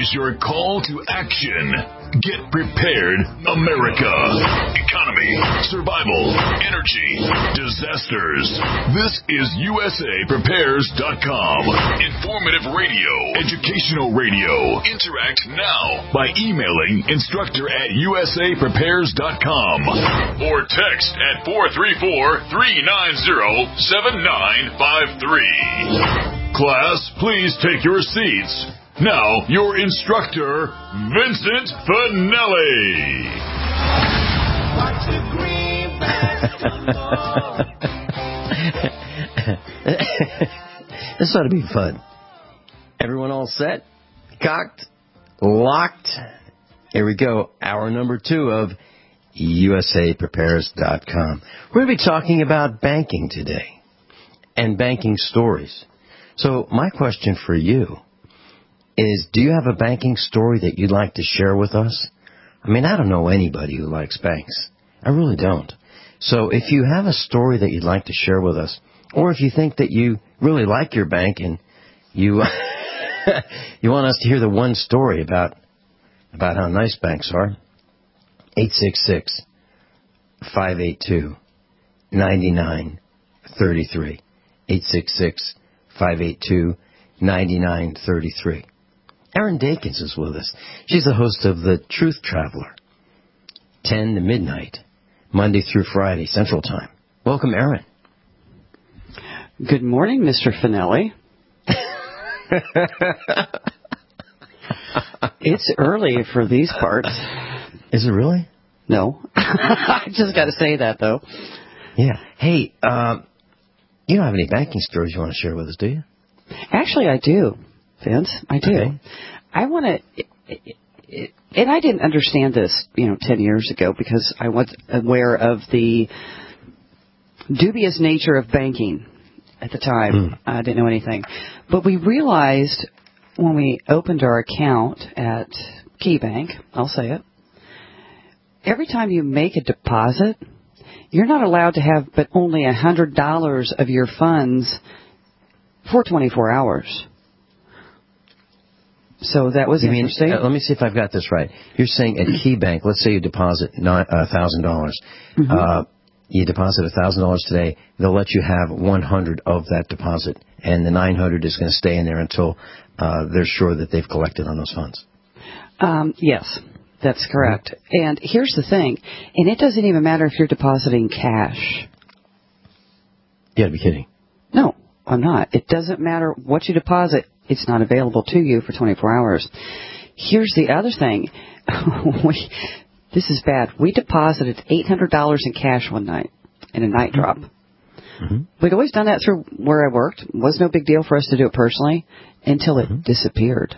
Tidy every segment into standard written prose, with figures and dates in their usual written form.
is your call to action. Get prepared, America. Economy, survival, energy, disasters. This is USAPrepares.com. Informative radio, educational radio. Interact now by emailing instructor@USAPrepares.com or text at 434-390-7953. Class, please take your seats. Now, your instructor, Vincent Finelli. This ought to be fun. Everyone all set? Cocked? Locked? Here we go. Hour number 2 of USAPrepares.com. We're going to be talking about banking today and banking stories. So my question for you is, do you have a banking story that you'd like to share with us? I mean, I don't know anybody who likes banks. I really don't. So if you have a story that you'd like to share with us, or if you think that you really like your bank and you you want us to hear the one story about how nice banks are, 866-582-9933. 866-582-9933. Erin Dakins is with us. She's the host of The Truth Traveler, 10 to midnight, Monday through Friday, Central Time. Welcome, Erin. Good morning, Mr. Finelli. It's early for these parts. Is it really? No. I just got to say that, though. Yeah. Hey, you don't have any banking stories you want to share with us, do you? Actually, I do, Vince. I do. Okay. I want to, and I didn't understand this, 10 years ago because I wasn't aware of the dubious nature of banking at the time. I didn't know anything. But we realized when we opened our account at KeyBank, I'll say it, every time you make a deposit, you're not allowed to have but only $100 of your funds for 24 hours. So that was interesting. Let me see if I've got this right. You're saying at KeyBank, let's say you deposit $1,000. You deposit $1,000 today, they'll let you have 100 of that deposit, and the 900 is going to stay in there until they're sure that they've collected on those funds. Yes, that's correct. And here's the thing, and it doesn't even matter if you're depositing cash. You gotta be kidding. No, I'm not. It doesn't matter what you deposit. It's not available to you for 24 hours. Here's the other thing. This is bad. We deposited $800 in cash one night in a night drop. We'd always done that through where I worked. It was no big deal for us to do it personally until it disappeared.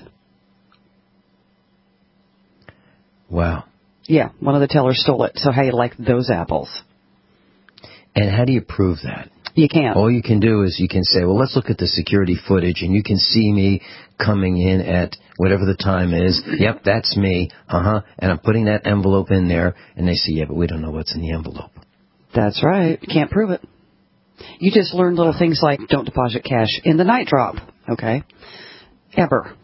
Wow. Yeah, one of the tellers stole it. So how you like those apples? And how do you prove that? You can't. All you can do is you can say, well, let's look at the security footage, and you can see me coming in at whatever the time is. Yep, that's me. And I'm putting that envelope in there. And they say, yeah, but we don't know what's in the envelope. That's right. You can't prove it. You just learn little things like don't deposit cash in the night drop, okay? Ever.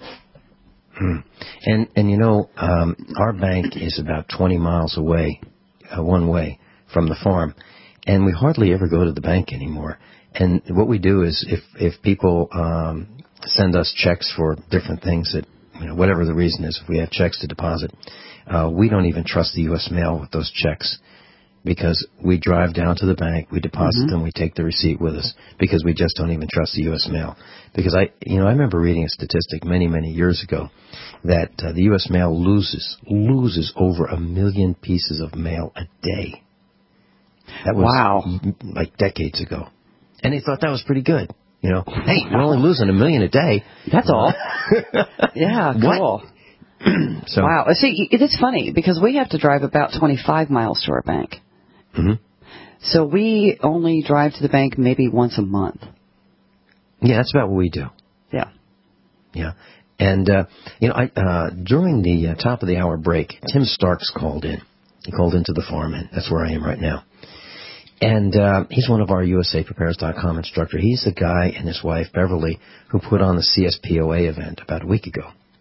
And our bank is about 20 miles away, one way, from the farm. And we hardly ever go to the bank anymore. And what we do is if people send us checks for different things that, whatever the reason is, if we have checks to deposit, we don't even trust the U.S. mail with those checks because we drive down to the bank, we deposit them, we take the receipt with us because we just don't even trust the U.S. mail. Because I remember reading a statistic many, many years ago that the U.S. mail loses over 1 million pieces of mail a day. That was like decades ago. And they thought that was pretty good. Hey, we're only losing 1 million a day. That's all. Yeah, cool. So, wow. See, it's funny because we have to drive about 25 miles to our bank. So we only drive to the bank maybe once a month. Yeah, that's about what we do. Yeah. Yeah. And, during the top of the hour break, Tim Starks called in. He called into the farm, and that's where I am right now. And he's one of our USAPrepares.com instructor. He's the guy and his wife, Beverly, who put on the CSPOA event about a week ago.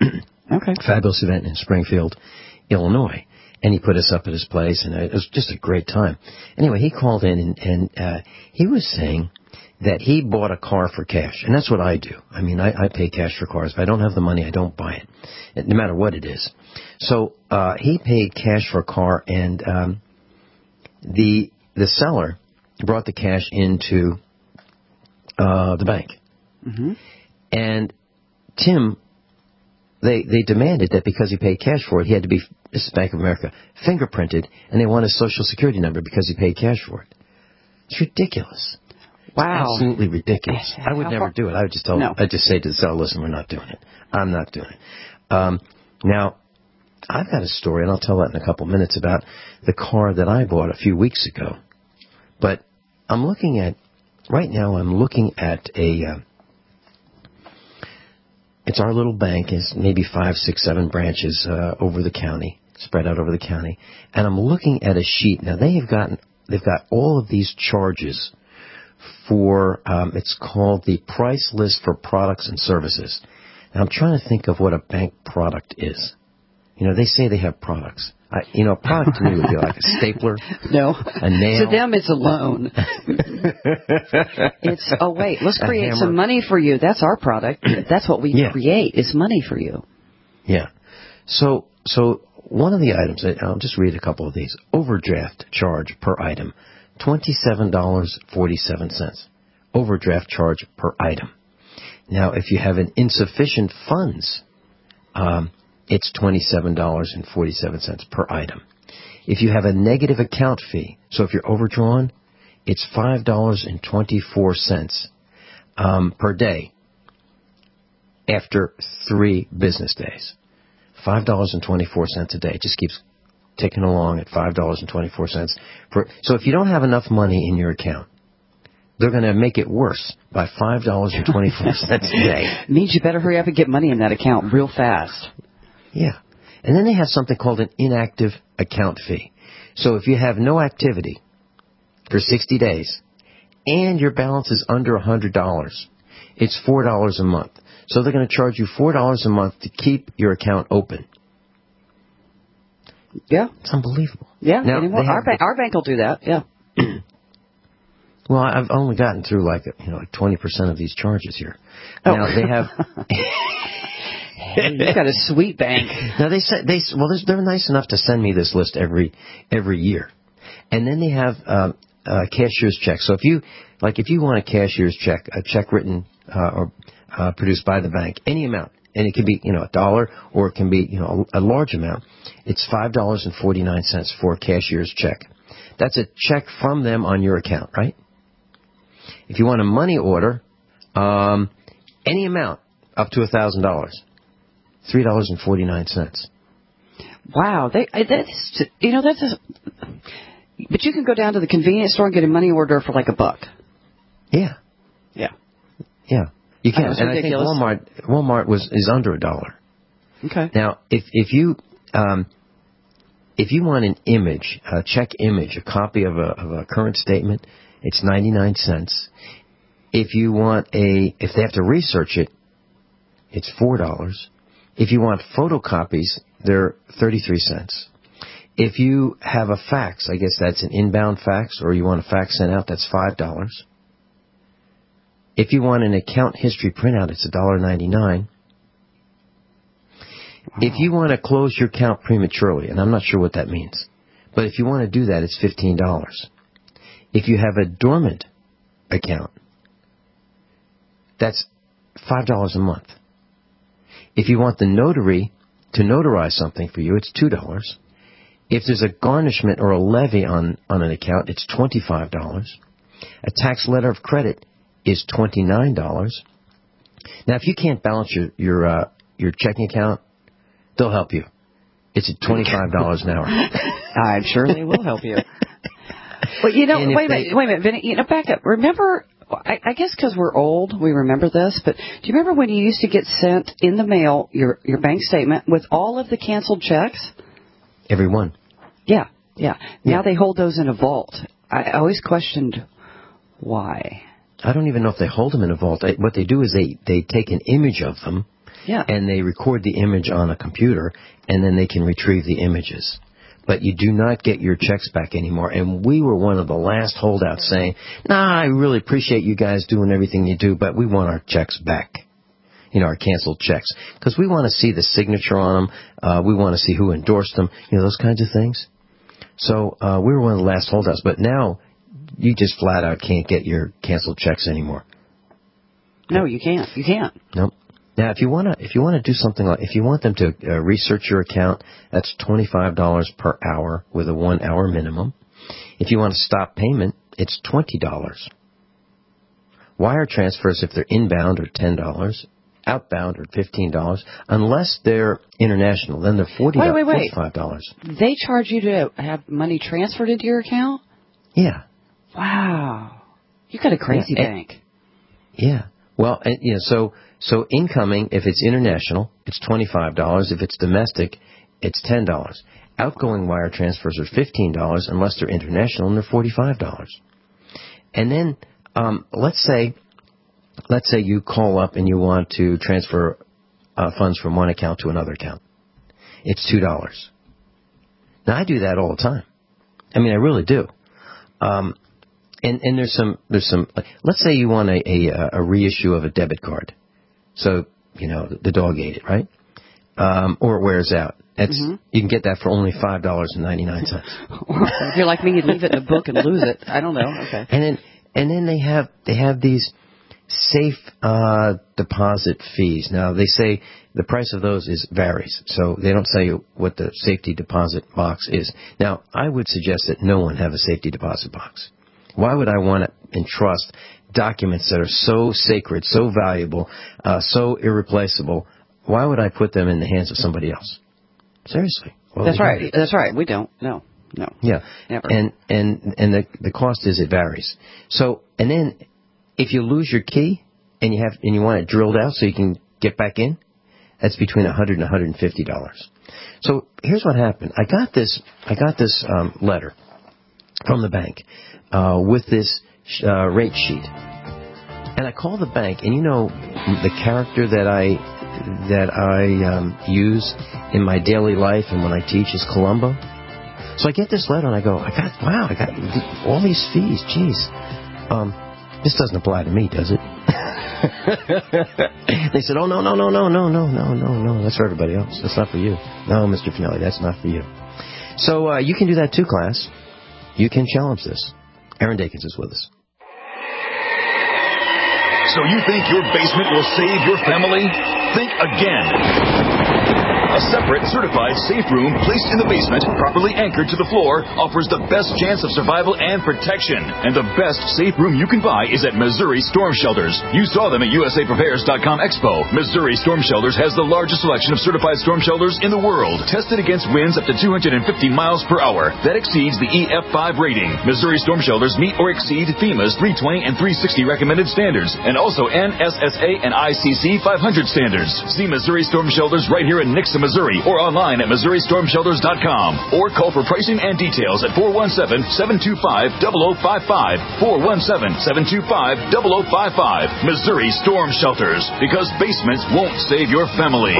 Okay. Fabulous event in Springfield, Illinois. And he put us up at his place, and it was just a great time. Anyway, he called in, and he was saying that he bought a car for cash. And that's what I do. I mean, I pay cash for cars. If I don't have the money, I don't buy it, no matter what it is. So he paid cash for a car, and the seller brought the cash into the bank. Mm-hmm. And Tim, they demanded that because he paid cash for it, he had to be, this is Bank of America, fingerprinted, and they want his Social Security number because he paid cash for it. It's ridiculous. Wow. It's absolutely ridiculous. I would never do it. I would just I'd just say to the seller, listen, we're not doing it. I'm not doing it. Now, I've got a story, and I'll tell that in a couple minutes, about the car that I bought a few weeks ago. But right now I'm looking at it's our little bank. It's maybe 5, 6, 7 branches over the county, spread out over the county. And I'm looking at a sheet. Now, they've got all of these charges for, it's called the price list for products and services. Now, I'm trying to think of what a bank product is. You know, they say they have products. A product to me would be like a stapler. No. A nail. To them, it's a loan. It's, let's create some money for you. That's our product. That's what we create, is money for you. Yeah. So one of the items, I'll just read a couple of these. Overdraft charge per item, $27.47. Overdraft charge per item. Now, if you have an insufficient funds, it's $27.47 per item. If you have a negative account fee, so if you're overdrawn, it's $5.24 per day after 3 business days. $5.24 a day. It just keeps ticking along at $5.24 per. So if you don't have enough money in your account, they're going to make it worse by $5.24 a day. Means you better hurry up and get money in that account real fast. Yeah. And then they have something called an inactive account fee. So if you have no activity for 60 days and your balance is under $100, it's $4 a month. So they're going to charge you $4 a month to keep your account open. Yeah. It's unbelievable. Yeah. Now, our bank will do that. Yeah. Well, I've only gotten through like 20% of these charges here. Oh. Now they have. You've got a sweet bank. Now they're nice enough to send me this list every year, and then they have cashier's checks. So if you want a cashier's check, a check written or produced by the bank, any amount, and it can be $1 or it can be a large amount. It's $5.49 for a cashier's check. That's a check from them on your account, right? If you want a money order, any amount up to $1,000. $3.49. Wow, but you can go down to the convenience store and get a money order for like $1. Yeah. Yeah. Yeah. You can. And ridiculous. I think Walmart is under $1. Okay. Now, if you want an image, a check image, a copy of a current statement, it's 99 cents. If they have to research it, it's $4. If you want photocopies, they're 33 cents. If you have a fax, I guess that's an inbound fax, or you want a fax sent out, that's $5. If you want an account history printout, it's $1.99. Wow. If you want to close your account prematurely, and I'm not sure what that means, but if you want to do that, it's $15. If you have a dormant account, that's $5 a month. If you want the notary to notarize something for you, it's $2. If there's a garnishment or a levy on an account, it's $25. A tax letter of credit is $29. Now, if you can't balance your checking account, they'll help you. It's at $25 an hour. I'm sure they will help you. Well, wait a minute, Vinny, back up. Remember, I guess because we're old, we remember this, but do you remember when you used to get sent in the mail your bank statement with all of the canceled checks? Every one. Yeah. Now they hold those in a vault. I always questioned why. I don't even know if they hold them in a vault. What they do is they take an image of them, Yeah. And they record the image on a computer, and then they can retrieve the images. But you do not get your checks back anymore. And we were one of the last holdouts saying, I really appreciate you guys doing everything you do, but we want our checks back. Our canceled checks. Because we want to see the signature on them. We want to see who endorsed them. Those kinds of things. So we were one of the last holdouts. But now you just flat out can't get your canceled checks anymore. No, you can't. You can't. Nope. Now, if you want to do something like, if you want them to research your account, that's $25 per hour with a 1 hour minimum. If you want to stop payment, it's $20. Wire transfers, if they're inbound, are $10. Outbound are $15. Unless they're international, then they're Wait. $45. They charge you to have money transferred into your account? Yeah. Wow. You got a crazy bank. Yeah. Well, so incoming, if it's international, it's $25. If it's domestic, it's $10. Outgoing wire transfers are $15 unless they're international, and they're $45. And then let's say you call up and you want to transfer funds from one account to another account. It's $2. Now, I do that all the time. I mean, I really do. And there's some. Let's say you want a reissue of a debit card. So, the dog ate it, right? Or it wears out. You can get that for only $5.99. If you're like me, you'd leave it in a book and lose it. I don't know. Okay. And then they have these safe deposit fees. Now, they say the price of those varies, so they don't say what the safety deposit box is. Now, I would suggest that no one have a safety deposit box. Why would I want to entrust documents that are so sacred, so valuable, so irreplaceable? Why would I put them in the hands of somebody else? Seriously. Well, That's right. That's right. We don't. No. Yeah. Never. And the cost it varies. So, and then if you lose your key and you want it drilled out so you can get back in, that's between $100 and $150. So here's what happened. I got this letter from the bank with this rate sheet, and I called the bank, and the character that I use in my daily life and when I teach is Columbo. So I get this letter and I go, I got all these fees. Jeez, this doesn't apply to me, does it? They said, oh no, that's for everybody else. That's not for you. No, Mr. Finelli, that's not for you. So you can do that too, class. You can challenge this. Aaron Dakins is with us. So you think your basement will save your family? Think again. A separate, certified safe room placed in the basement, properly anchored to the floor, offers the best chance of survival and protection. And the best safe room you can buy is at Missouri Storm Shelters. You saw them at USAPrepares.com Expo. Missouri Storm Shelters has the largest selection of certified storm shelters in the world, tested against winds up to 250 miles per hour. That exceeds the EF5 rating. Missouri Storm Shelters meet or exceed FEMA's 320 and 360 recommended standards, and also NSSA and ICC 500 standards. See Missouri Storm Shelters right here in Nixa, Missouri, or online at MissouriStormShelters.com, or call for pricing and details at 417-725-0055, 417-725-0055. Missouri Storm Shelters, because basements won't save your family.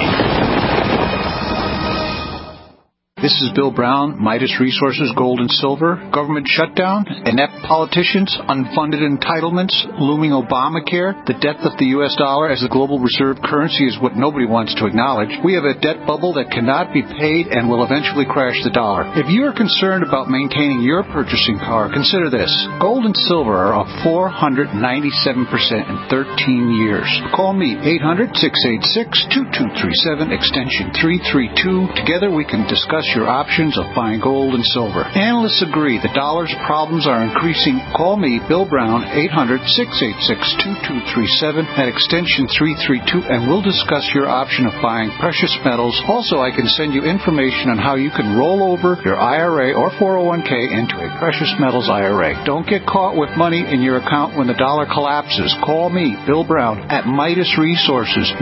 This is Bill Brown, Midas Resources, Gold and Silver, government shutdown, inept politicians, unfunded entitlements, looming Obamacare, the death of the U.S. dollar as the global reserve currency is what nobody wants to acknowledge. We have a debt bubble that cannot be paid and will eventually crash the dollar. If you are concerned about maintaining your purchasing power, consider this. Gold and silver are up 497% in 13 years. Call me, 800-686-2237, extension 332. Together we can discuss your options of buying gold and silver. Analysts agree the dollar's problems are increasing. Call me, Bill Brown, 800-686-2237 at extension 332, and we'll discuss your option of buying precious metals. Also, I can send you information on how you can roll over your IRA or 401k into a precious metals IRA. Don't get caught with money in your account when the dollar collapses. Call me, Bill Brown, at Midas Resources,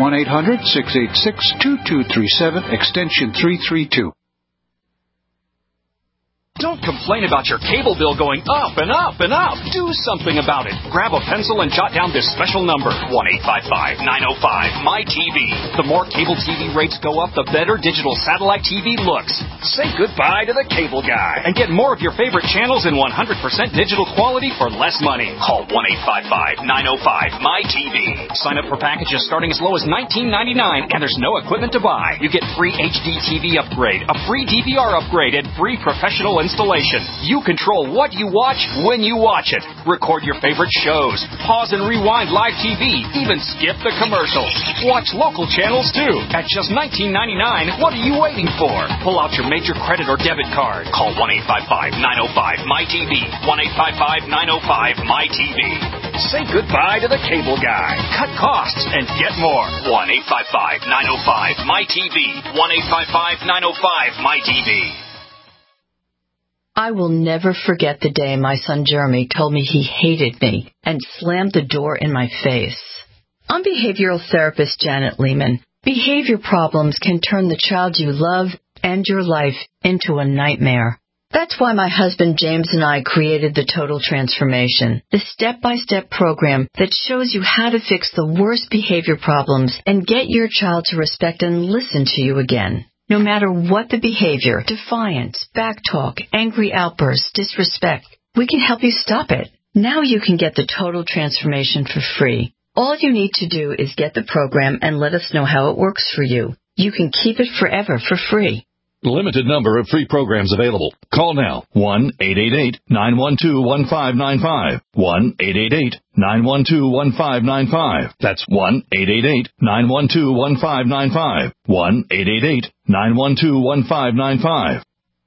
1-800-686-2237, extension 332. Don't complain about your cable bill going up and up and up. Do something about it. Grab a pencil and jot down this special number, 1-855-905-MY-TV. The more cable TV rates go up, the better digital satellite TV looks. Say goodbye to the cable guy and get more of your favorite channels in 100% digital quality for less money. Call 1-855-905-MY-TV. Sign up for packages starting as low as $19.99, and there's no equipment to buy. You get free HD TV upgrade, a free DVR upgrade, and free professional installation. You control what you watch when you watch it. Record your favorite shows. Pause and rewind live TV. Even skip the commercials. Watch local channels too. At just $19.99, what are you waiting for? Pull out your major credit or debit card. Call 1-855-905-MY-TV. 1-855-905-MY-TV. Say goodbye to the cable guy. Cut costs and get more. 1-855-905-MY-TV. 1-855-905-MY-TV. I will never forget the day my son Jeremy told me he hated me and slammed the door in my face. I'm behavioral therapist Janet Lehman. Behavior problems can turn the child you love and your life into a nightmare. That's why my husband James and I created the Total Transformation, the step-by-step program that shows you how to fix the worst behavior problems and get your child to respect and listen to you again. No matter what the behavior, defiance, backtalk, angry outbursts, disrespect, we can help you stop it. Now you can get the Total Transformation for free. All you need to do is get the program and let us know how it works for you. You can keep it forever for free. Limited number of free programs available. Call now. 1-888-912-1595. 1-888-912-1595. That's 1-888-912-1595. 1-888-912-1595.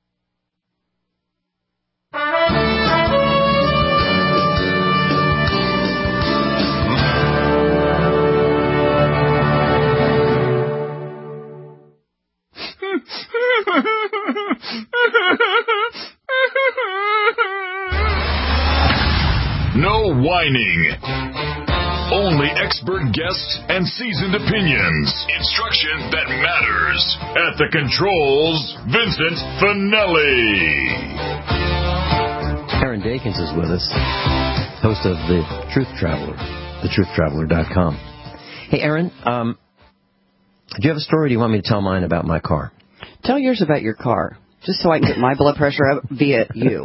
No whining. Only expert guests and seasoned opinions. Instruction that matters. At the controls, Vincent Finelli. Aaron Dakins is with us, host of The Truth Traveler, thetruthtraveler.com. Hey, Aaron, do you have a story or do you want me to tell mine about my car? Tell yours about your car, just so I can get my blood pressure up via you.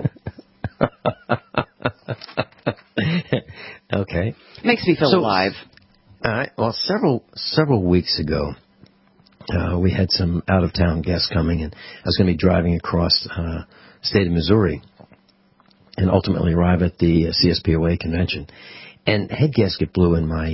Okay. Makes me feel alive. All right. Well, several weeks ago, we had some out-of-town guests coming, and I was going to be driving across the state of Missouri and ultimately arrive at the CSPOA convention. And head gasket blew in my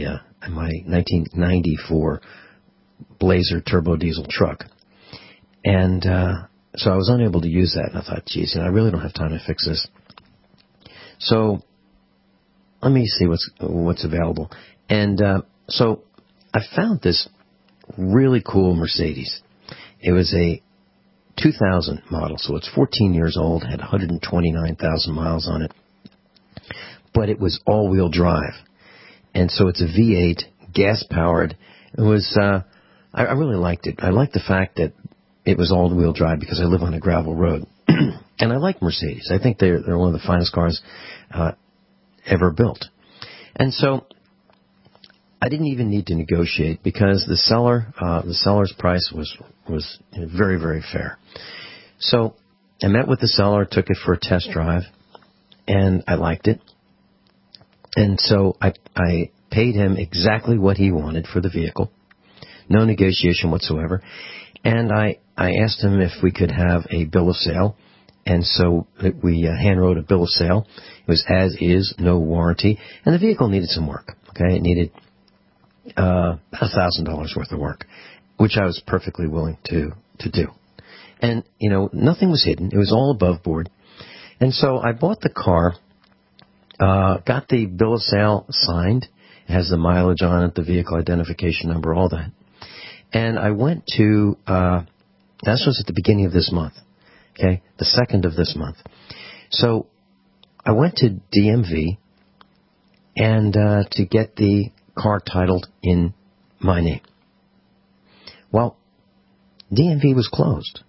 1994 Blazer turbo diesel truck. And so I was unable to use that, and I thought, geez, I really don't have time to fix this. So let me see what's available. And so I found this really cool Mercedes. It was a 2000 model, so it's 14 years old, had 129,000 miles on it. But it was all-wheel drive. And so it's a V8, gas-powered. It was, I really liked it. I liked the fact that it was all-wheel drive because I live on a gravel road. And I like Mercedes. I think they're one of the finest cars ever built. And so I didn't even need to negotiate because the seller's price was very, very fair. So I met with the seller, took it for a test drive, and I liked it. And so I paid him exactly what he wanted for the vehicle, no negotiation whatsoever. And I asked him if we could have a bill of sale. And so we hand-wrote a bill of sale. It was as is, no warranty. And the vehicle needed some work. Okay, it needed about $1,000 worth of work, which I was perfectly willing to do. And, nothing was hidden. It was all above board. And so I bought the car, got the bill of sale signed. It has the mileage on it, the vehicle identification number, all that. And I went to, this was at the beginning of this month, okay, the 2nd of this month. So I went to DMV and to get the car titled in my name. Well, DMV was closed.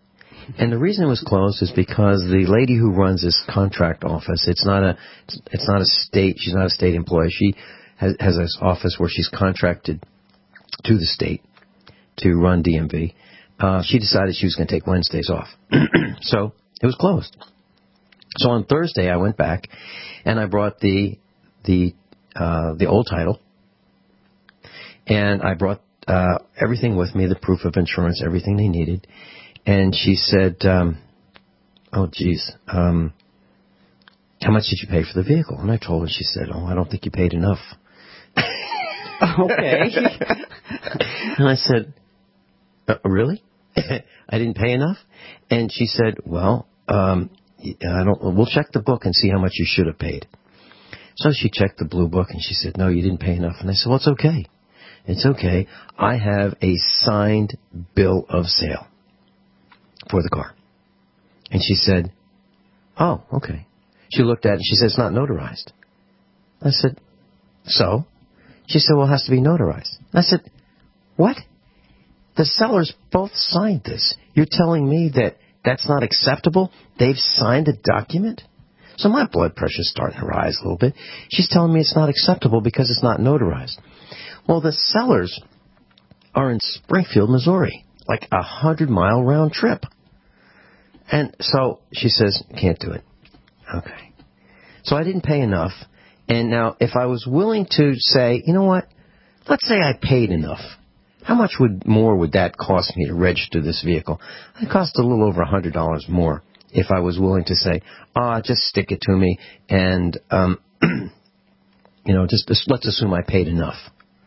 And the reason it was closed is because the lady who runs this contract office, it's not a state, she's not a state employee. She has this office where she's contracted to the state to run DMV. She decided she was going to take Wednesdays off. So it was closed. So on Thursday I went back and I brought the old title, and I brought everything with me, the proof of insurance, everything they needed. And she said, oh, geez, how much did you pay for the vehicle? And I told her. She said, oh, I don't think you paid enough. Okay. And I said, really? I didn't pay enough? And she said, well, we'll check the book and see how much you should have paid. So she checked the blue book and she said, no, you didn't pay enough. And I said, well, it's okay. It's okay. I have a signed bill of sale for the car. And she said, oh, okay. She looked at it and she said, it's not notarized. I said, so? She said, well, it has to be notarized. I said, what? The sellers both signed this. You're telling me that that's not acceptable? They've signed a document? So my blood pressure's starting to rise a little bit. She's telling me it's not acceptable because it's not notarized. Well, the sellers are in Springfield, Missouri, like 100-mile round trip. And so she says, can't do it. Okay. So I didn't pay enough. And now if I was willing to say, you know what, let's say I paid enough. How much more would that cost me to register this vehicle? It cost a little over $100 more if I was willing to say, just stick it to me and, just let's assume I paid enough.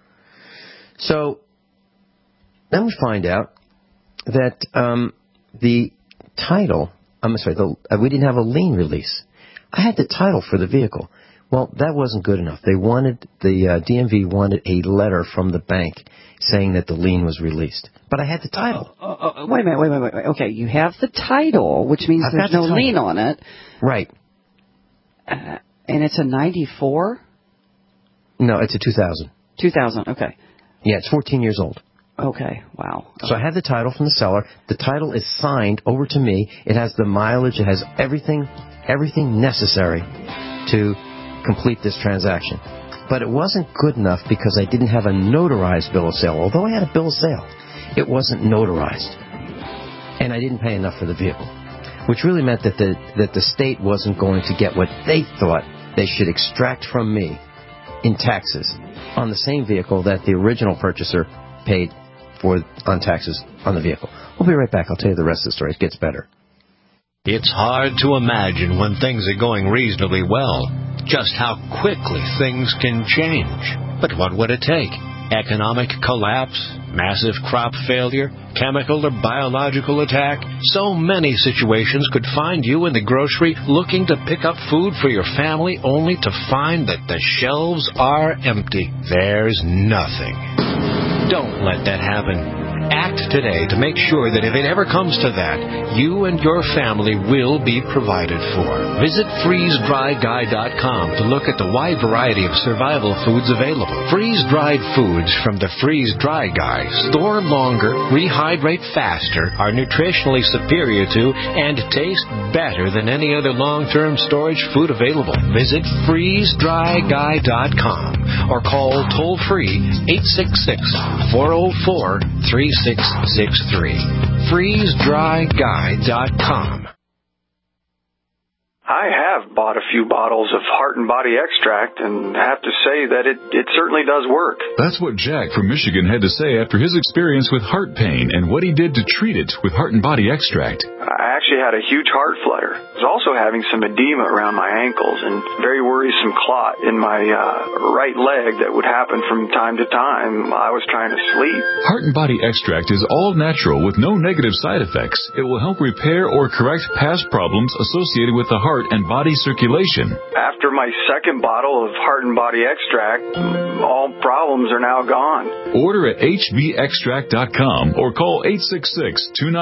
So then we find out that the title, we didn't have a lien release. I had the title for the vehicle. Well, that wasn't good enough. The DMV wanted a letter from the bank saying that the lien was released. But I had the title. Wait a minute. Okay, you have the title, which means there's no lien on it. Right. And it's a 94? No, it's a 2000. 2000, okay. Yeah, it's 14 years old. Okay, wow. So I had the title from the seller. The title is signed over to me. It has the mileage. It has everything necessary to complete this transaction. But it wasn't good enough because I didn't have a notarized bill of sale. Although I had a bill of sale, it wasn't notarized. And I didn't pay enough for the vehicle, which really meant that the state wasn't going to get what they thought they should extract from me in taxes on the same vehicle that the original purchaser paid for on taxes on the vehicle. We'll be right back. I'll tell you the rest of the story. It gets better. It's hard to imagine when things are going reasonably well, just how quickly things can change. But what would it take? Economic collapse, massive crop failure, chemical or biological attack? So many situations could find you in the grocery looking to pick up food for your family only to find that the shelves are empty. There's nothing. Don't let that happen. Act today to make sure that if it ever comes to that, you and your family will be provided for. Visit freezedryguy.com to look at the wide variety of survival foods available. Freeze-dried foods from the Freeze Dry Guy store longer, rehydrate faster, are nutritionally superior to, and taste better than any other long-term storage food available. Visit freezedryguy.com or call toll-free 866-404-3663. freezedryguy.com. I have bought a few bottles of Heart and Body Extract and have to say that it certainly does work. That's what Jack from Michigan had to say after his experience with heart pain and what he did to treat it with Heart and Body Extract. I actually had a huge heart flutter. I was also having some edema around my ankles and very worrisome clot in my right leg that would happen from time to time while I was trying to sleep. Heart and Body Extract is all natural with no negative side effects. It will help repair or correct past problems associated with the heart and body circulation. After my second bottle of Heart and Body Extract, all problems are now gone. Order at hbextract.com or call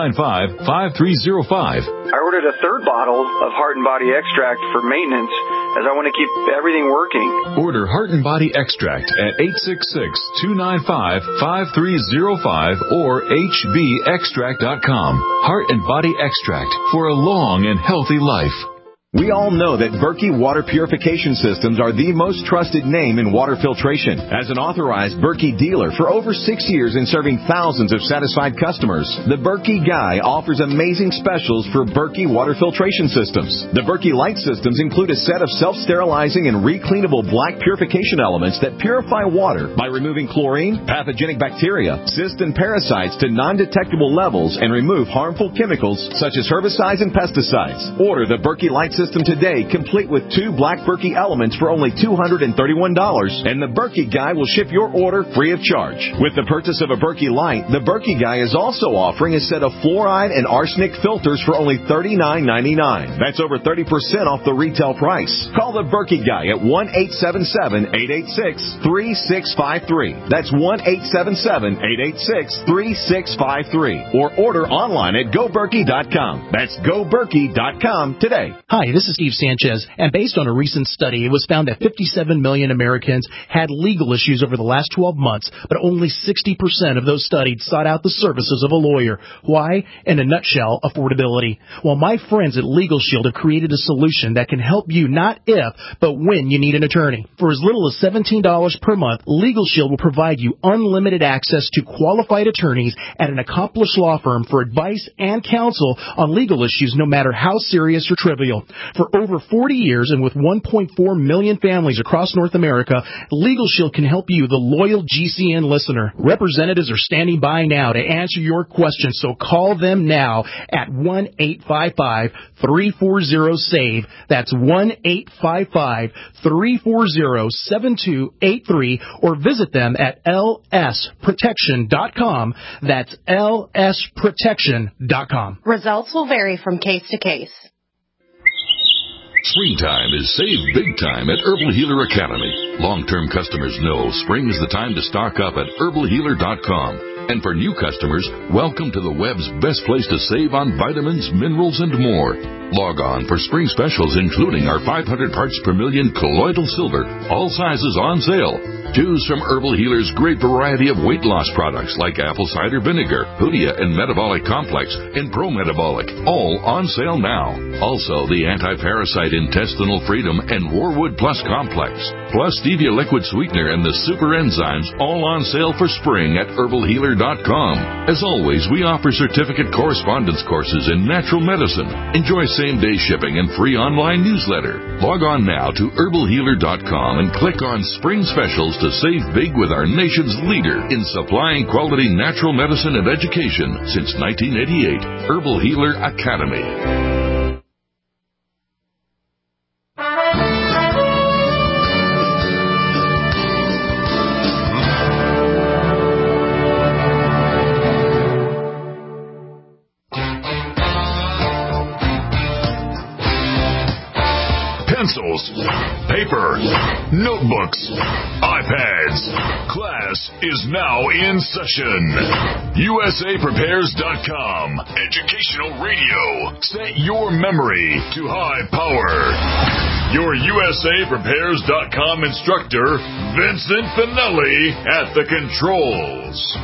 866-295-5305. I ordered a third bottle of Heart and Body Extract for maintenance as I want to keep everything working. Order Heart and Body Extract at 866-295-5305 or hbextract.com. Heart and Body Extract for a long and healthy life. We all know that Berkey Water Purification Systems are the most trusted name in water filtration. As an authorized Berkey dealer for over 6 years and serving thousands of satisfied customers, the Berkey Guy offers amazing specials for Berkey water filtration systems. The Berkey Light systems include a set of self-sterilizing and recleanable black purification elements that purify water by removing chlorine, pathogenic bacteria, cysts, and parasites to non-detectable levels and remove harmful chemicals such as herbicides and pesticides. Order the Berkey Light system today, complete with 2 black Berkey elements for only $231, and the Berkey Guy will ship your order free of charge. With the purchase of a Berkey Light, the Berkey Guy is also offering a set of fluoride and arsenic filters for only $39.99. That's over 30% off the retail price. Call the Berkey Guy at 1-877-886-3653. That's 1-877-886-3653. Or order online at GoBerkey.com. That's GoBerkey.com today. Hi, this is Steve Sanchez, and based on a recent study, it was found that 57 million Americans had legal issues over the last 12 months, but only 60% of those studied sought out the services of a lawyer. Why? In a nutshell, affordability. Well, my friends at Legal Shield have created a solution that can help you not if, but when you need an attorney. For as little as $17 per month, Legal Shield will provide you unlimited access to qualified attorneys at an accomplished law firm for advice and counsel on legal issues, no matter how serious or trivial. For over 40 years and with 1.4 million families across North America, Legal Shield can help you, the loyal GCN listener. Representatives are standing by now to answer your questions, so call them now at 1-855-340-SAVE. That's 1-855-340-7283, or visit them at lsprotection.com. That's lsprotection.com. Results will vary from case to case. Springtime is save big time at Herbal Healer Academy. Long-term customers know spring is the time to stock up at herbalhealer.com. And for new customers, welcome to the web's best place to save on vitamins, minerals, and more. Log on for spring specials, including our 500 parts per million colloidal silver, all sizes on sale. Choose from Herbal Healer's great variety of weight loss products like apple cider vinegar, Hoodia and Metabolic Complex, and Pro Metabolic, all on sale now. Also, the anti-parasite intestinal freedom and Warwood Plus Complex, plus stevia liquid sweetener and the super enzymes, all on sale for spring at herbalhealer.com. As always, we offer certificate correspondence courses in natural medicine. Enjoy same-day shipping and free online newsletter. Log on now to herbalhealer.com and click on Spring Specials to save big with our nation's leader in supplying quality natural medicine and education since 1988, Herbal Healer Academy. Pencils, paper, notebooks, iPads. Class is now in session. USAPrepares.com. Educational radio. Set your memory to high power. Your USAPrepares.com instructor, Vincent Finelli, at the controls.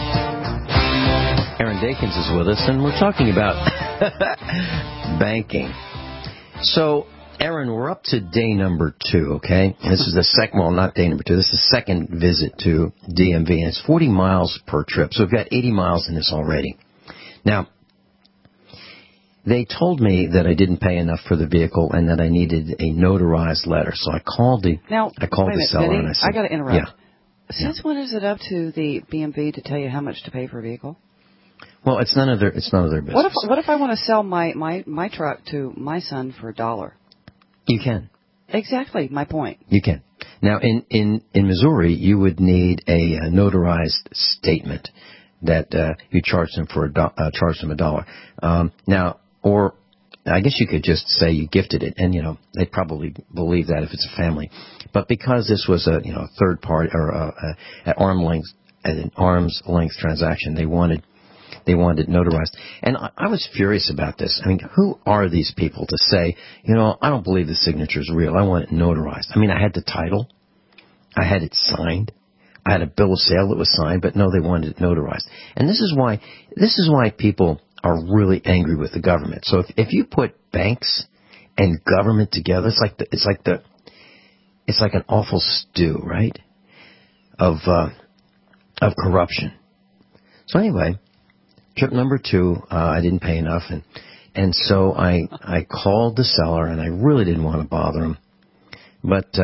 Aaron Dakins is with us, and we're talking about banking. So, Aaron, we're up to day number 2, okay? And this is the second, well, not day number 2. This is the second visit to DMV, and it's 40 miles per trip. So we've got 80 miles in this already. Now, they told me that I didn't pay enough for the vehicle and that I needed a notarized letter. So I called the seller, Vinny, and I said, I got to interrupt. Yeah. Since when is it up to the BMV to tell you how much to pay for a vehicle? Well, it's none of their business. What if I want to sell my truck to my son for $1? You can. Exactly my point. You can. Now, in Missouri, you would need a notarized statement that you charge them for $1. Now, or I guess you could just say you gifted it, and they'd probably believe that if it's a family. But because this was a third party or an arm's length transaction, they wanted they wanted it notarized. And I was furious about this. I mean, who are these people to say, I don't believe the signature's real. I want it notarized. I mean, I had the title. I had it signed. I had a bill of sale that was signed, but no, they wanted it notarized. And this is why people are really angry with the government. So if you put banks and government together, it's like an awful stew, right? Of corruption. So anyway, trip number 2, I didn't pay enough, and so I called the seller, and I really didn't want to bother him, but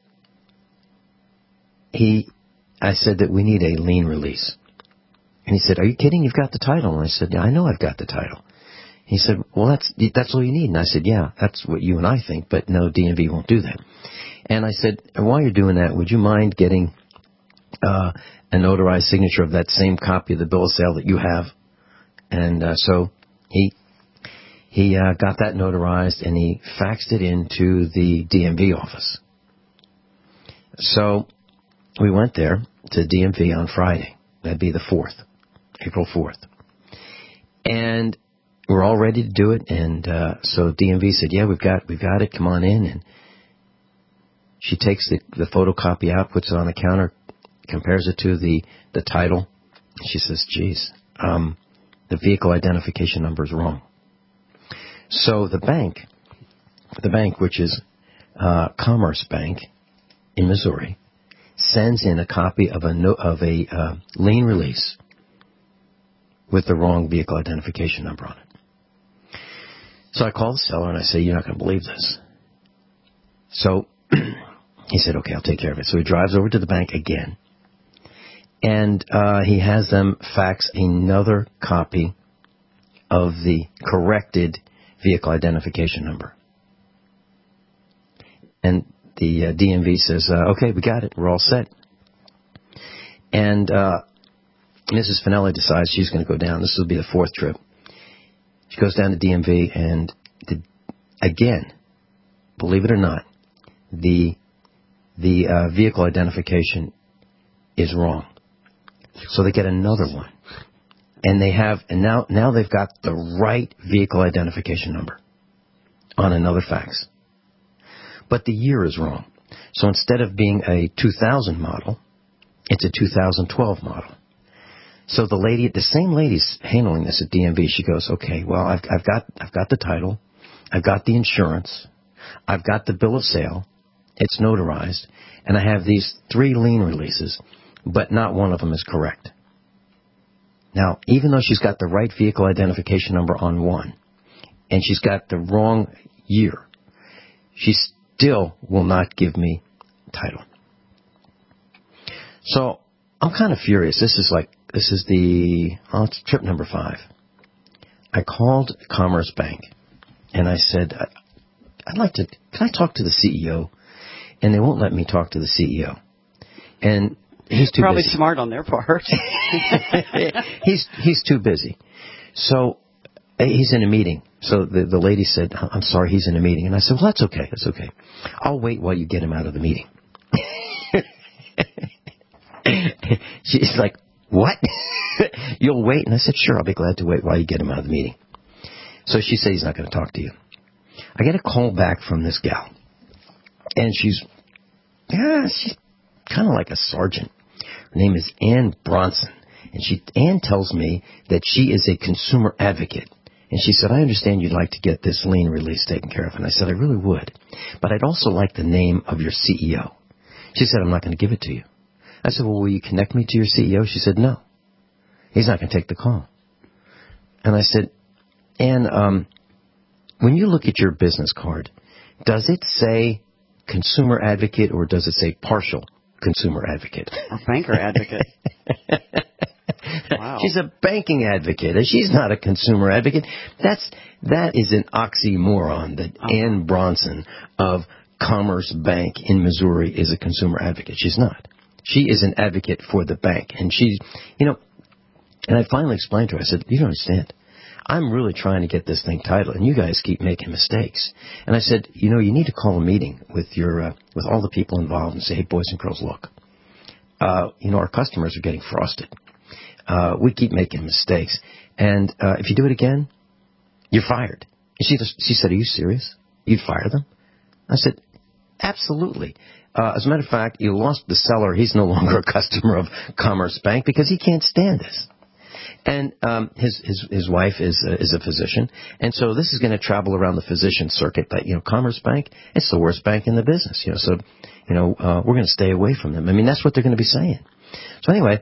I said that we need a lien release. And he said, "Are you kidding? You've got the title." And I said, "Yeah, I know I've got the title." He said, "Well, that's all you need." And I said, "Yeah, that's what you and I think, but no, DMV won't do that." And I said, "While you're doing that, would you mind getting a notarized signature of that same copy of the bill of sale that you have?" And so he got that notarized, and he faxed it into the DMV office. So we went there to DMV on Friday. That'd be the 4th, April 4th. And we're all ready to do it. And so DMV said, "Yeah, we've got it. Come on in." And she takes the photocopy out, puts it on the counter, compares it to the title. She says, "Geez, the vehicle identification number is wrong." So the bank, which is Commerce Bank in Missouri, sends in a copy of a lien release with the wrong vehicle identification number on it. So I called the seller and I say, "You're not going to believe this." So he said, "Okay, I'll take care of it." So he drives over to the bank again, and he has them fax another copy of the corrected vehicle identification number. And the DMV says, "Okay, we got it. We're all set." And Mrs. Finelli decides she's going to go down. This will be the 4th trip. She goes down to DMV, and again, believe it or not, the vehicle identification is wrong. So they get another one. And now they've got the right vehicle identification number on another fax. But the year is wrong. So instead of being a 2000 model, it's a 2012 model. So the same lady's handling this at DMV. She goes, "Okay, well, I've got the title, I've got the insurance, I've got the bill of sale, it's notarized, and I have these 3 lien releases, but not one of them is correct." Now, even though she's got the right vehicle identification number on one, and she's got the wrong year, she still will not give me title. So I'm kind of furious. This is it's trip number 5. I called Commerce Bank, and I said, can I talk to the CEO? And they won't let me talk to the CEO. And he's too probably busy. Smart on their part. He's too busy. So he's in a meeting. So the lady said, "I'm sorry, he's in a meeting." And I said, "Well, that's okay. That's okay. I'll wait while you get him out of the meeting." She's like, "What? You'll wait?" And I said, "Sure, I'll be glad to wait while you get him out of the meeting." So she said, "He's not going to talk to you." I get a call back from this gal. And she's kind of like a sergeant. Her name is Ann Bronson. And Ann tells me that she is a consumer advocate. And she said, "I understand you'd like to get this lien release taken care of." And I said, "I really would. But I'd also like the name of your CEO." She said, "I'm not going to give it to you." I said, "Well, will you connect me to your CEO?" She said, "No. He's not going to take the call." And I said, "Ann, when you look at your business card, does it say consumer advocate or does it say partial consumer advocate?" Or banker advocate. Wow. She's a banking advocate, and she's not a consumer advocate. That is an oxymoron that Ann Bronson of Commerce Bank in Missouri is a consumer advocate. She's not. She is an advocate for the bank. And she's, and I finally explained to her, I said, "You don't understand. I'm really trying to get this thing titled, and you guys keep making mistakes." And I said, "You need to call a meeting with with all the people involved and say, hey, boys and girls, look, our customers are getting frosted. We keep making mistakes. And if you do it again, you're fired. And she said, are you serious? You'd fire them? I said, absolutely. As a matter of fact, you lost the seller. He's no longer a customer of Commerce Bank because he can't stand this. And his wife is a physician, and so this is going to travel around the physician circuit. But Commerce Bank, it's the worst bank in the business. So we're going to stay away from them. I mean, that's what they're going to be saying. So anyway,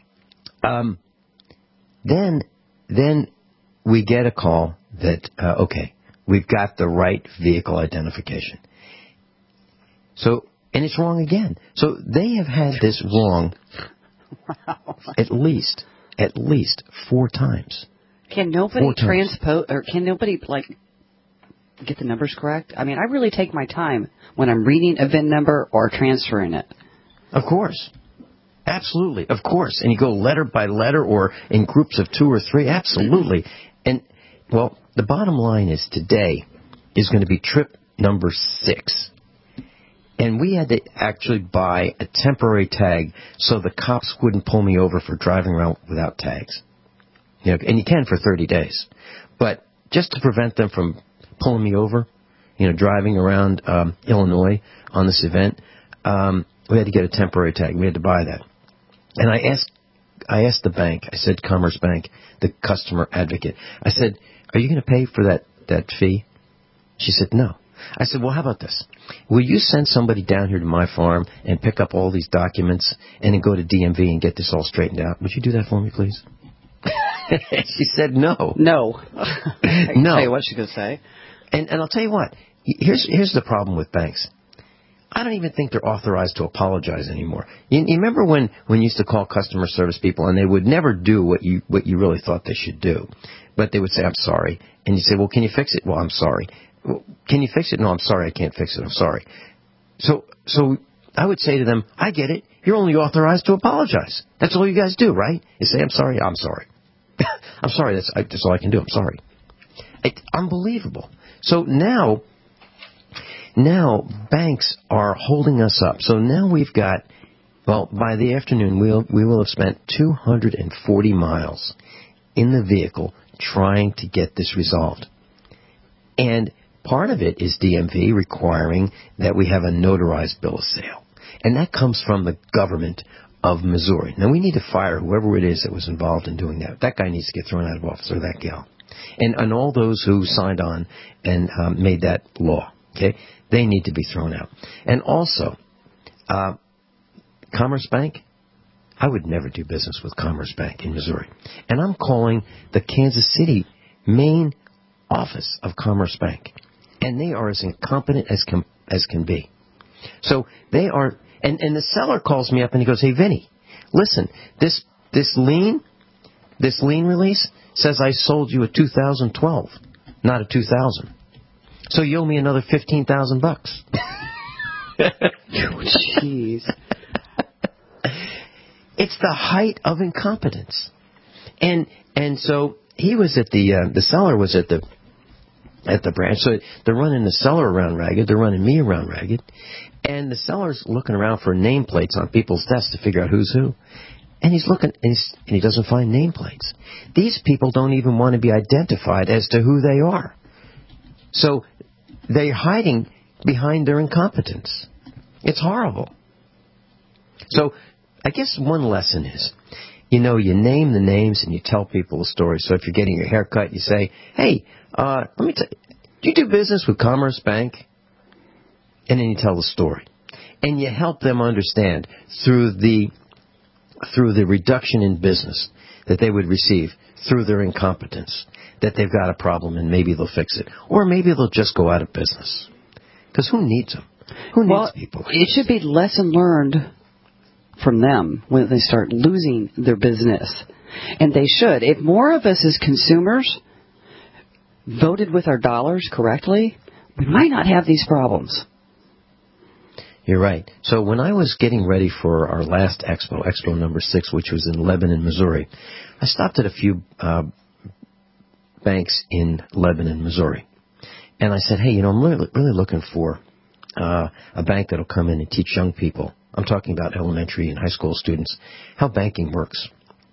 then we get a call that okay, we've got the right vehicle identification. So, and it's wrong again. So they have had this wrong at least 4 times. Can nobody transpose, or can nobody get the numbers correct? I mean, I really take my time when I'm reading a VIN number or transferring it. Of course. Absolutely. Of course. And you go letter by letter or in groups of 2 or 3. Absolutely. And, well, the bottom line is today is going to be trip number 6. And we had to actually buy a temporary tag so the cops wouldn't pull me over for driving around without tags. And you can for 30 days. But just to prevent them from pulling me over, driving around Illinois on this event, we had to get a temporary tag. We had to buy that. And I asked the bank, I said, Commerce Bank, the customer advocate, I said, are you going to pay for that fee? She said, no. I said, well, how about this? Will you send somebody down here to my farm and pick up all these documents and then go to DMV and get this all straightened out? Would you do that for me, please? She said no. No. I can tell you what she's going to say. And I'll tell you what. Here's the problem with banks. I don't even think they're authorized to apologize anymore. You remember when you used to call customer service people and they would never do what you really thought they should do, but they would say, I'm sorry. And you say, well, can you fix it? Well, I'm sorry. Well, can you fix it? No, I'm sorry, I can't fix it. I'm sorry. So I would say to them, I get it. You're only authorized to apologize. That's all you guys do, right? You say, I'm sorry. I'm sorry. I'm sorry. That's all I can do. I'm sorry. Unbelievable. So now banks are holding us up. So now we've got, well, by the afternoon, we will have spent 240 miles in the vehicle trying to get this resolved. And part of it is DMV requiring that we have a notarized bill of sale. And that comes from the government of Missouri. Now, we need to fire whoever it is that was involved in doing that. That guy needs to get thrown out of office, or that gal. And all those who signed on and made that law, okay, they need to be thrown out. And also, Commerce Bank, I would never do business with Commerce Bank in Missouri. And I'm calling the Kansas City main office of Commerce Bank. And they are as incompetent as can be. So they are, and the seller calls me up and he goes, hey, Vinny, listen, this lien release says I sold you a 2012, not a 2000. So you owe me another $15,000. Jeez. It's the height of incompetence. And so he was at the seller was at the branch. So they're running the seller around ragged. They're running me around ragged. And the seller's looking around for nameplates on people's desks to figure out who's who. And he's looking, and he doesn't find nameplates. These people don't even want to be identified as to who they are. So they're hiding behind their incompetence. It's horrible. So I guess one lesson is, you name the names and you tell people a story. So if you're getting your hair cut, you say, hey, let me tell you, do you do business with Commerce Bank? And then you tell the story. And you help them understand through the reduction in business that they would receive through their incompetence, that they've got a problem and maybe they'll fix it. Or maybe they'll just go out of business. Because who needs them? Who needs people? It should be lesson learned from them when they start losing their business. And they should. If more of us as consumers voted with our dollars correctly, we might not have these problems. You're right. So when I was getting ready for our last Expo number 6, which was in Lebanon, Missouri, I stopped at a few banks in Lebanon, Missouri. And I said, hey, I'm really looking for a bank that will come in and teach young people. I'm talking about elementary and high school students how banking works.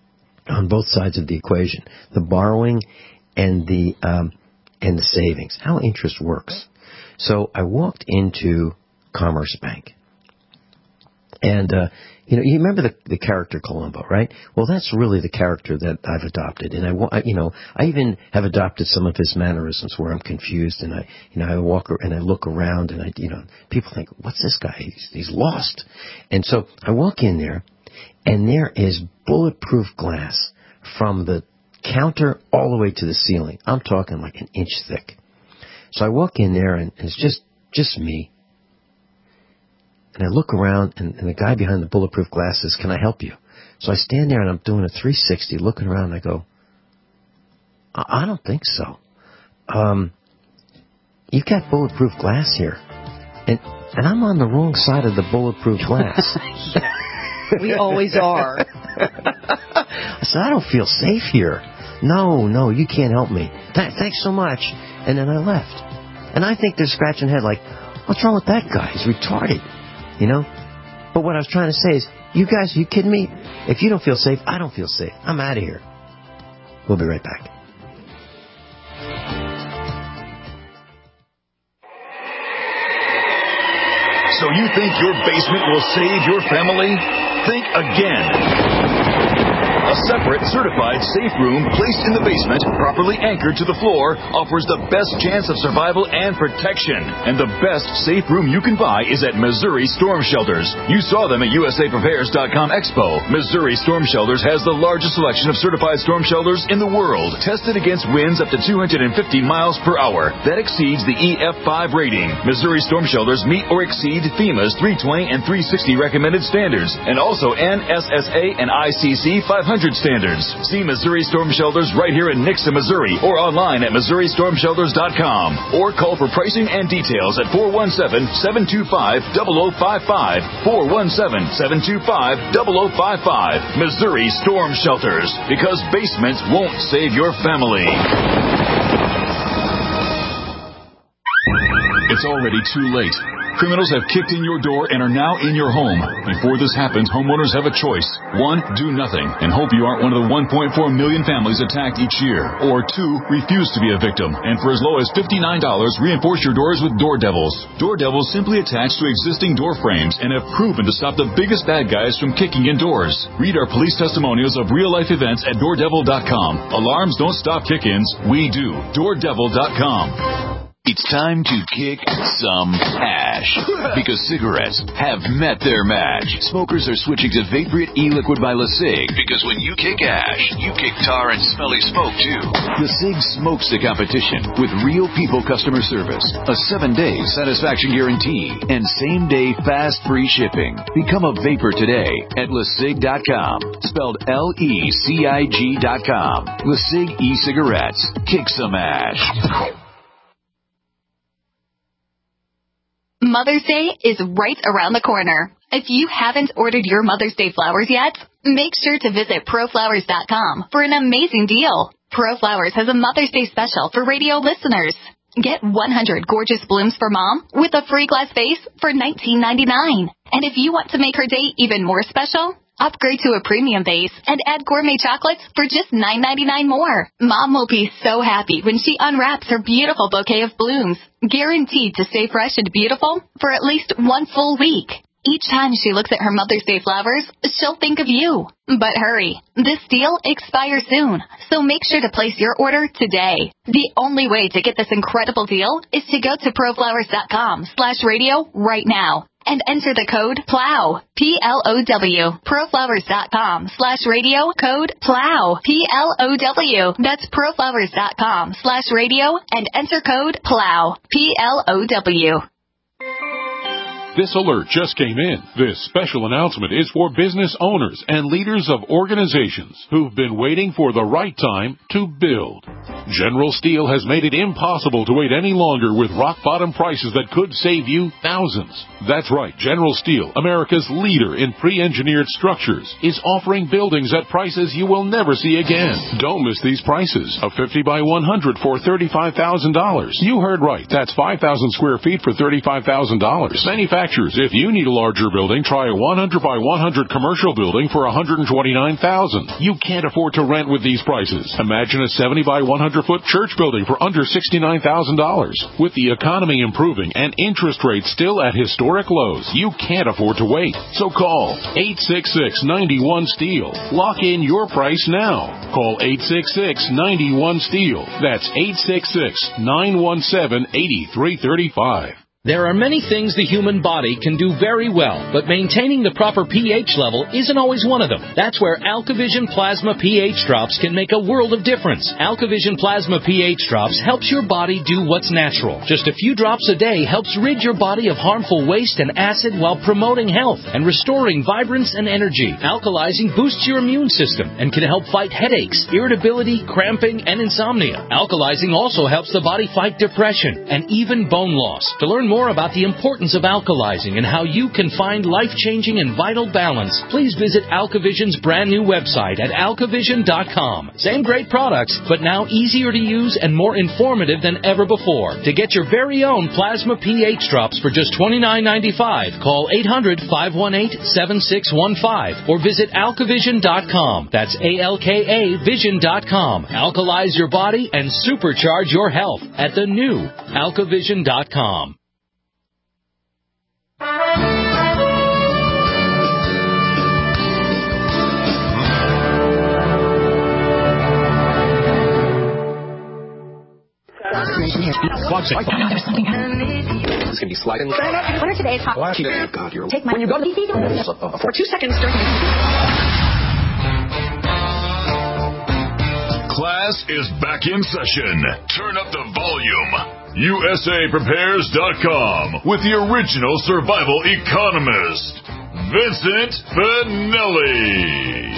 on both sides of the equation, the borrowing and the savings, how interest works. So I walked into Commerce Bank. And, you remember the character Columbo, right? Well, that's really the character that I've adopted. And I even have adopted some of his mannerisms where I'm confused and I walk and I look around and people think, what's this guy? He's lost. And so I walk in there and there is bulletproof glass from the counter all the way to the ceiling. I'm talking like an inch thick. So I walk in there and it's just me. And I look around, and the guy behind the bulletproof glass says, "Can I help you?" So I stand there, and I'm doing a 360, looking around, and I go, I don't think so. You've got bulletproof glass here. And I'm on the wrong side of the bulletproof glass. We always are. I said, I don't feel safe here. No, you can't help me. Thanks so much. And then I left. And I think they're scratching their head like, what's wrong with that guy? He's retarded. But what I was trying to say is, you guys, are you kidding me? If you don't feel safe, I don't feel safe. I'm out of here. We'll be right back. So you think your basement will save your family? Think again. A separate, certified safe room placed in the basement, properly anchored to the floor, offers the best chance of survival and protection. And the best safe room you can buy is at Missouri Storm Shelters. You saw them at USAPrepares.com Expo. Missouri Storm Shelters has the largest selection of certified storm shelters in the world, tested against winds up to 250 miles per hour. That exceeds the EF5 rating. Missouri Storm Shelters meet or exceed FEMA's 320 and 360 recommended standards, and also NSSA and ICC 500 standards. See Missouri Storm Shelters right here in Nixa, Missouri, or online at MissouriStormShelters.com. Or call for pricing and details at 417-725-0055. 417-725-0055. Missouri Storm Shelters. Because basements won't save your family. It's already too late. Criminals have kicked in your door and are now in your home. Before this happens, homeowners have a choice. 1, do nothing and hope you aren't one of the 1.4 million families attacked each year. Or 2, refuse to be a victim. And for as low as $59, reinforce your doors with Door Devils. Door Devils simply attach to existing door frames and have proven to stop the biggest bad guys from kicking in doors. Read our police testimonials of real-life events at DoorDevil.com. Alarms don't stop kick-ins. We do. DoorDevil.com. It's time to kick some ash. Because cigarettes have met their match. Smokers are switching to Vaporite e-liquid by LeSig. Because when you kick ash, you kick tar and smelly smoke too. LeSig smokes the competition with real people customer service, a 7-day satisfaction guarantee, and same-day fast free shipping. Become a vapor today at LeSig.com. Spelled LECIG.com. LeSig e-cigarettes. Kick some ash. Mother's Day is right around the corner. If you haven't ordered your Mother's Day flowers yet, make sure to visit ProFlowers.com for an amazing deal. ProFlowers has a Mother's Day special for radio listeners. Get 100 gorgeous blooms for Mom with a free glass vase for $19.99. And if you want to make her day even more special, upgrade to a premium vase and add gourmet chocolates for just $9.99 more. Mom will be so happy when she unwraps her beautiful bouquet of blooms, guaranteed to stay fresh and beautiful for at least one full week. Each time she looks at her Mother's Day flowers, she'll think of you. But hurry, this deal expires soon, so make sure to place your order today. The only way to get this incredible deal is to go to ProFlowers.com/radio right now and enter the code PLOW, P-L-O-W, ProFlowers.com/radio, code PLOW, P-L-O-W. That's ProFlowers.com/radio and enter code PLOW, P-L-O-W. This alert just came in. This special announcement is for business owners and leaders of organizations who've been waiting for the right time to build. General Steel has made it impossible to wait any longer with rock-bottom prices that could save you thousands. That's right. General Steel, America's leader in pre-engineered structures, is offering buildings at prices you will never see again. Don't miss these prices. A 50 by 100 for $35,000. You heard right. That's 5,000 square feet for $35,000. Manufactured manufacturers. If you need a larger building, try a 100 by 100 commercial building for $129,000. You can't afford to rent with these prices. Imagine a 70 by 100 foot church building for under $69,000. With the economy improving and interest rates still at historic lows, you can't afford to wait. So call 866-91-STEEL. Lock in your price now. Call 866-91-STEEL. That's 866-917-8335. There are many things the human body can do very well, but maintaining the proper pH level isn't always one of them. That's where AlkaVision Plasma pH Drops can make a world of difference. AlkaVision Plasma pH Drops helps your body do what's natural. Just a few drops a day helps rid your body of harmful waste and acid while promoting health and restoring vibrance and energy. Alkalizing boosts your immune system and can help fight headaches, irritability, cramping, and insomnia. Alkalizing also helps the body fight depression and even bone loss. To learn more about the importance of alkalizing and how you can find life-changing and vital balance, please visit AlkaVision's brand new website at alkavision.com. Same great products, but now easier to use and more informative than ever before. To get your very own Plasma pH Drops for just $29.95, call 800-518-7615 or visit alkavision.com. That's ALKA Vision.com. Alkalize your body and supercharge your health at the new alkavision.com. There's something happening. It's going to be sliding. What are today's hot? God, you're... Take my... When you go to the TV, for 2 seconds during the... Class is back in session. Turn up the volume. USAPrepares.com with the original survival economist, Vincent Finelli.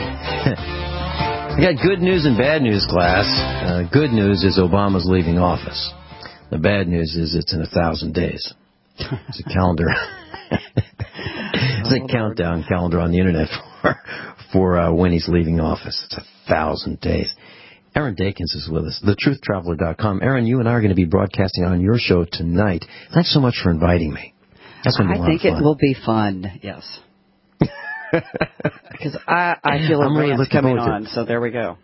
I got good news and bad news, class. Good news is Obama's leaving office. The bad news is it's in 1,000 days. It's a calendar. It's a countdown calendar on the internet for when he's leaving office. It's 1,000 days. Aaron Dakins is with us, thetruthtraveler.com. Aaron, you and I are going to be broadcasting on your show tonight. Thanks so much for inviting me. That's going to be a lot of fun. I think it will be fun, yes. Because I feel a rant coming on, so there we go.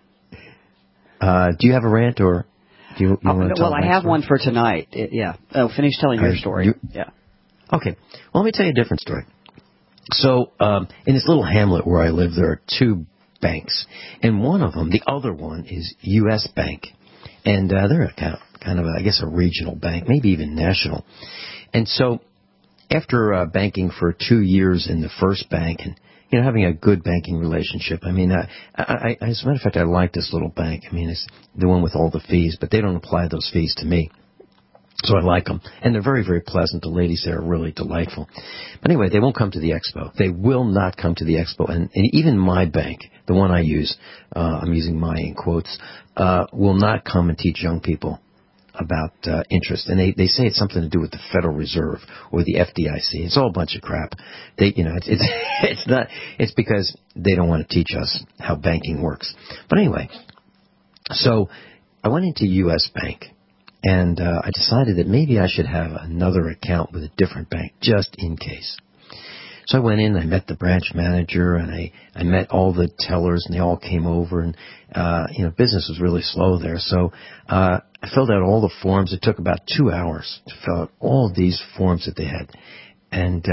Do you have a rant, or do you want to tell I have one for tonight. Yeah. Oh, finish telling your story. Yeah. Okay. Well, let me tell you a different story. So, in this little hamlet where I live, there are 2 banks, and one of them, the other one, is U.S. Bank, and they're a kind of, I guess, a regional bank, maybe even national. And so, after banking for 2 years in the first bank, and having a good banking relationship, I mean, as a matter of fact, I like this little bank. I mean, it's the one with all the fees, but they don't apply those fees to me. So I like them. And they're very, very pleasant. The ladies there are really delightful. But anyway, they won't come to the expo. They will not come to the expo. And even my bank, the one I use, I'm using my in quotes, will not come and teach young people about interest. And they say it's something to do with the Federal Reserve or the FDIC. It's all a bunch of crap. It's not. It's because they don't want to teach us how banking works. But anyway, so I went into U.S. Bank. And I decided that maybe I should have another account with a different bank, just in case. So I went in, I met the branch manager, and I met all the tellers, and they all came over, and, business was really slow there. So I filled out all the forms. It took about 2 hours to fill out all these forms that they had. And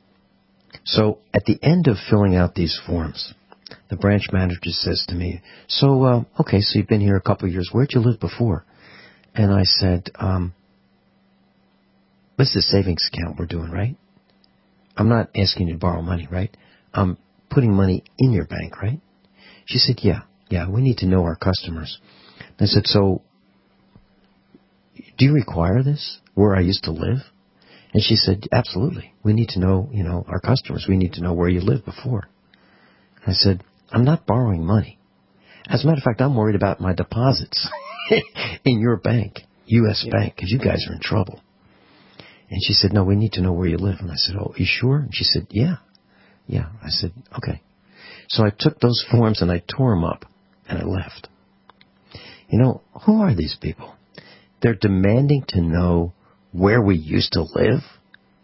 so at the end of filling out these forms, the branch manager says to me, so you've been here a couple of years. Where'd you live before? And I said, this is a savings account we're doing, right? I'm not asking you to borrow money, right? I'm putting money in your bank, right? She said, yeah, we need to know our customers. I said, so do you require this where I used to live? And she said, absolutely. We need to know, our customers. We need to know where you lived before. I said, I'm not borrowing money. As a matter of fact, I'm worried about my deposits in your bank, U.S. Bank, because you guys are in trouble. And she said, no, we need to know where you live. And I said, oh, you sure? And she said, yeah. I said, okay. So I took those forms and I tore them up and I left. Who are these people? They're demanding to know where we used to live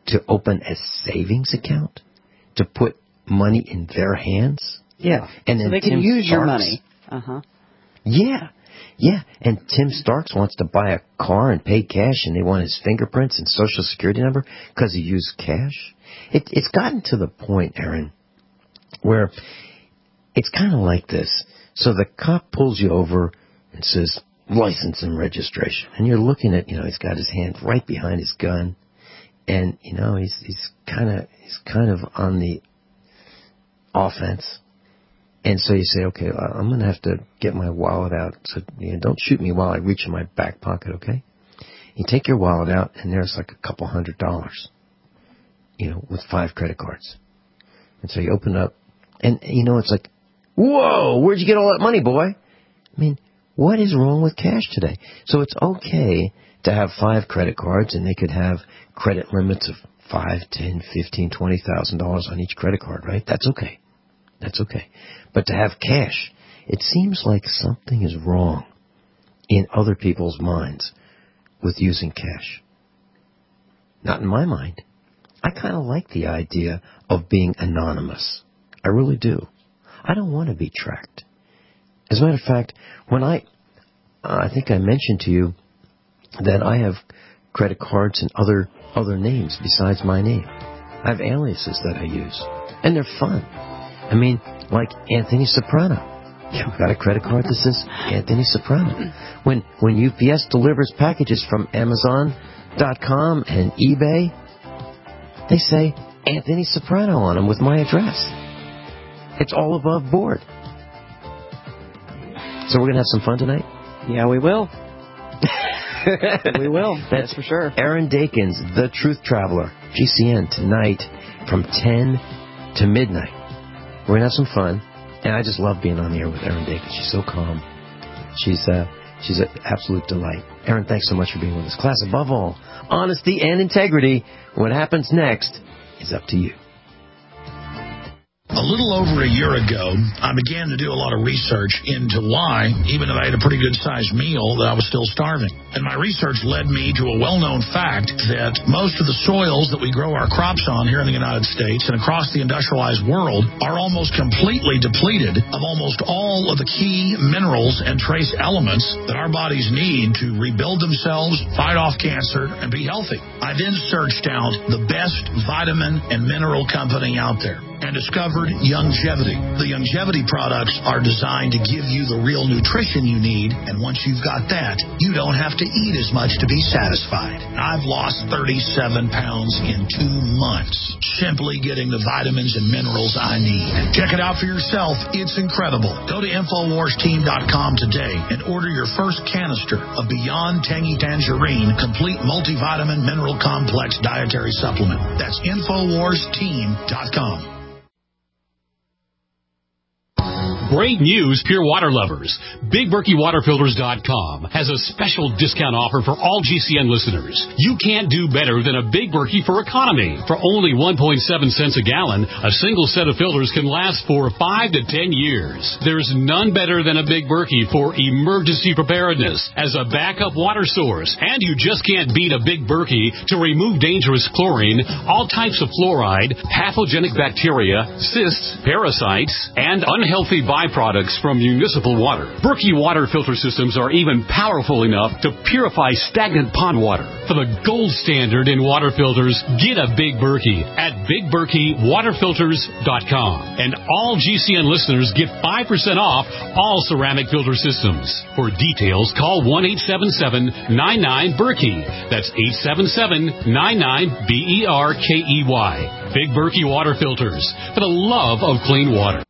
to open a savings account, to put money in their hands. Yeah, and so then they can Tim use your Starks, money. Uh-huh. Yeah, and Tim Starks wants to buy a car and pay cash, and they want his fingerprints and social security number because he used cash. It's gotten to the point, Aaron, where it's kind of like this. So the cop pulls you over and says, license and registration. And you're looking at, he's got his hand right behind his gun. And, he's kind of on the offense. And so you say, okay, I'm going to have to get my wallet out. So don't shoot me while I reach in my back pocket, okay? You take your wallet out, and there's like $200, with 5 credit cards. And so you open it up, and, it's like, whoa, where'd you get all that money, boy? I mean, what is wrong with cash today? So it's okay to have 5 credit cards, and they could have credit limits of $5, $10, $15, $20,000 on each credit card, right? That's okay. That's okay. But to have cash, it seems like something is wrong in other people's minds with using cash. Not in my mind. I kind of like the idea of being anonymous. I really do. I don't want to be tracked. As a matter of fact, when I think I mentioned to you that I have credit cards and other names besides my name. I have aliases that I use, and they're fun. I mean, like Anthony Soprano. I've got a credit card that says Anthony Soprano. When UPS delivers packages from Amazon.com and eBay, they say Anthony Soprano on them with my address. It's all above board. So we're going to have some fun tonight? Yeah, we will. We will. That's for sure. Aaron Dakins, The Truth Traveler, GCN tonight from 10 to midnight. We're going to have some fun. And I just love being on the air with Aaron Dakins. She's so calm. She's an absolute delight. Aaron, thanks so much for being with us. Class, above all, honesty and integrity. What happens next is up to you. A little over a year ago, I began to do a lot of research into why, even if I had a pretty good-sized meal, that I was still starving. And my research led me to a well-known fact that most of the soils that we grow our crops on here in the United States and across the industrialized world are almost completely depleted of almost all of the key minerals and trace elements that our bodies need to rebuild themselves, fight off cancer, and be healthy. I then searched out the best vitamin and mineral company out there and discovered Youngevity. The Youngevity products are designed to give you the real nutrition you need, and once you've got that, you don't have to eat as much to be satisfied. I've lost 37 pounds in 2 months, simply getting the vitamins and minerals I need. Check it out for yourself. It's incredible. Go to InfoWarsTeam.com today and order your first canister of Beyond Tangy Tangerine Complete Multivitamin Mineral Complex Dietary Supplement. That's InfoWarsTeam.com. Great news, Pure Water lovers. BigBerkeyWaterFilters.com has a special discount offer for all GCN listeners. You can't do better than a Big Berkey for economy. For only 1.7 cents a gallon, a single set of filters can last for 5 to 10 years. There's none better than a Big Berkey for emergency preparedness as a backup water source. And you just can't beat a Big Berkey to remove dangerous chlorine, all types of fluoride, pathogenic bacteria, cysts, parasites, and unhealthy byproducts from municipal water. Berkey water filter systems are even powerful enough to purify stagnant pond water. For the gold standard in water filters, get a Big Berkey at BigBerkeyWaterFilters.com. And all GCN listeners get 5% off all ceramic filter systems. For details, call 1-877-99-BERKEY. That's 877-99-BERKEY. Big Berkey Water Filters, for the love of clean water.